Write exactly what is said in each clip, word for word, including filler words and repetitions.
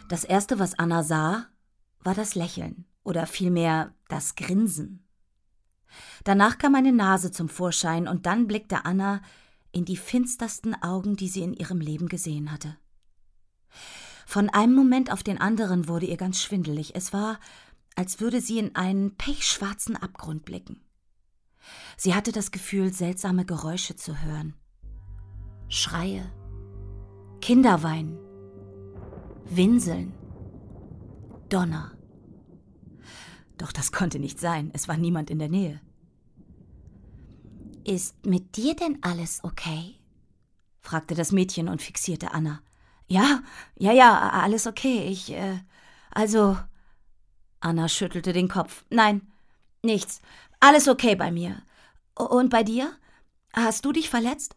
Das Erste, was Anna sah, war das Lächeln oder vielmehr das Grinsen. Danach kam eine Nase zum Vorschein und dann blickte Anna in die finstersten Augen, die sie in ihrem Leben gesehen hatte. Von einem Moment auf den anderen wurde ihr ganz schwindelig. Es war, als würde sie in einen pechschwarzen Abgrund blicken. Sie hatte das Gefühl, seltsame Geräusche zu hören. Schreie, Kinderweinen, Winseln, Donner. Doch das konnte nicht sein, es war niemand in der Nähe. »Ist mit dir denn alles okay?« fragte das Mädchen und fixierte Anna. »Ja, ja, ja, alles okay, ich, äh, also...« Anna schüttelte den Kopf. »Nein, nichts, alles okay bei mir. Und bei dir? Hast du dich verletzt?«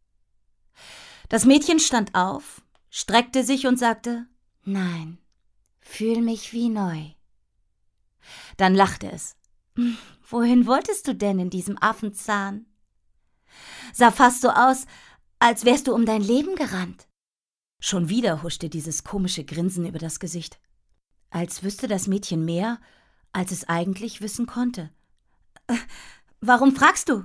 Das Mädchen stand auf, streckte sich und sagte, »Nein, fühl mich wie neu.« Dann lachte es. »Wohin wolltest du denn in diesem Affenzahn? Sah fast so aus, als wärst du um dein Leben gerannt.« Schon wieder huschte dieses komische Grinsen über das Gesicht. Als wüsste das Mädchen mehr, als es eigentlich wissen konnte. Äh, »Warum fragst du?«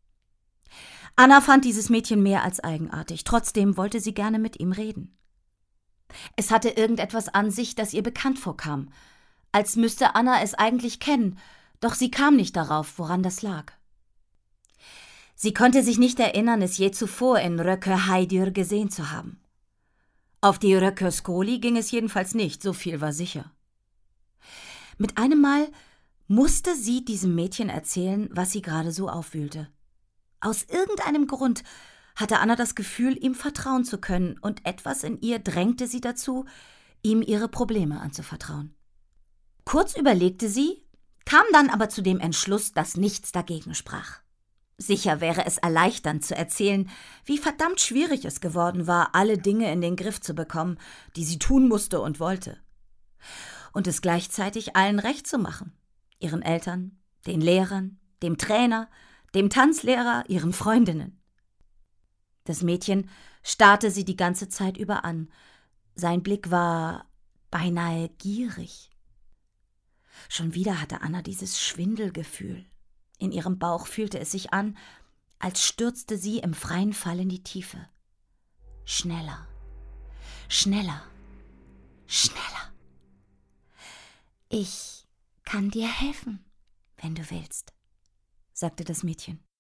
Anna fand dieses Mädchen mehr als eigenartig. Trotzdem wollte sie gerne mit ihm reden. Es hatte irgendetwas an sich, das ihr bekannt vorkam. Als müsste Anna es eigentlich kennen, doch sie kam nicht darauf, woran das lag. Sie konnte sich nicht erinnern, es je zuvor in Rökke-Heidyr gesehen zu haben. Auf die Rökke-Skoli ging es jedenfalls nicht, so viel war sicher. Mit einem Mal musste sie diesem Mädchen erzählen, was sie gerade so aufwühlte. Aus irgendeinem Grund hatte Anna das Gefühl, ihm vertrauen zu können, und etwas in ihr drängte sie dazu, ihm ihre Probleme anzuvertrauen. Kurz überlegte sie, kam dann aber zu dem Entschluss, dass nichts dagegen sprach. Sicher wäre es erleichternd zu erzählen, wie verdammt schwierig es geworden war, alle Dinge in den Griff zu bekommen, die sie tun musste und wollte. Und es gleichzeitig allen recht zu machen. Ihren Eltern, den Lehrern, dem Trainer, dem Tanzlehrer, ihren Freundinnen. Das Mädchen starrte sie die ganze Zeit über an. Sein Blick war beinahe gierig. Schon wieder hatte Anna dieses Schwindelgefühl. In ihrem Bauch fühlte es sich an, als stürzte sie im freien Fall in die Tiefe. Schneller, schneller, schneller. »Ich kann dir helfen, wenn du willst«, sagte das Mädchen.